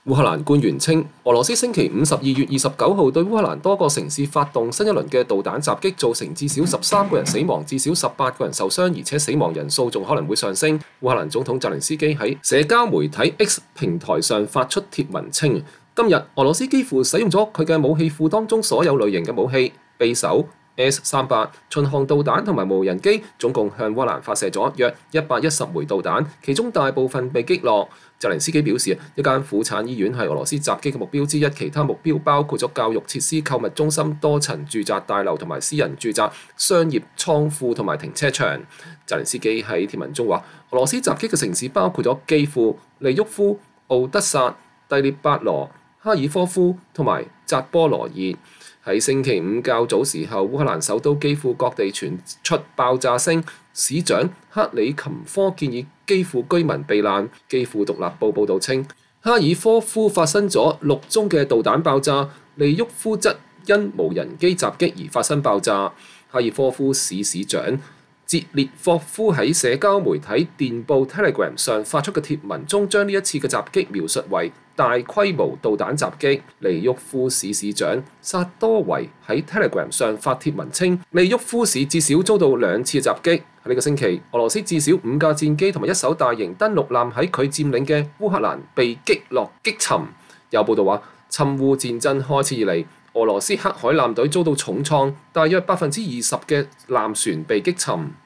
烏克蘭官員稱，俄羅斯星期五12月29號對烏克蘭多個城市發動新一輪嘅導彈襲擊，造成至少13個人死亡，至少18個人受傷，而且死亡人數仲可能會上升。烏克蘭總統澤連斯基喺社交媒體 X 平台上發出貼文稱，今日俄羅斯幾乎使用咗佢嘅武器庫當中所有類型嘅武器，匕首、S-38、巡航導彈同埋無人機，總共向烏克蘭發射咗約110枚導彈，其中大部分被擊落。澤連斯基表示，一間婦產醫院係俄羅斯襲擊嘅目標之一，其他目標包括咗教育設施、購物中心、多層住宅大樓同埋私人住宅、商業倉庫同埋停車場。澤連斯基喺貼文中話，俄羅斯襲擊嘅城市包括咗基輔、利沃夫、敖德薩、第聶伯羅、哈爾科夫同埋扎波羅熱。喺星期五較早時候，烏克蘭首都基輔各地傳出爆炸聲，市長克里琴科建議基輔居民避難。基輔獨立報報導稱，哈爾科夫發生咗6宗嘅導彈爆炸，利沃夫則因無人機襲擊而發生爆炸。哈爾科夫市市長捷列霍夫喺社交媒體電報 Telegram 上發出嘅貼文中，將呢一次嘅襲擊描述為大規模導彈襲擊。利沃夫市市長薩多維喺 Telegram 上發貼文稱，利沃夫市至少遭到2次襲擊。喺呢個星期，俄羅斯至少5架戰機同埋1艘大型登陸艦喺佢佔領嘅烏克蘭被擊落擊沉。有報道話，侵烏戰爭開始以嚟，俄羅斯黑海艦隊遭到重創，大約20%嘅艦船被擊沉。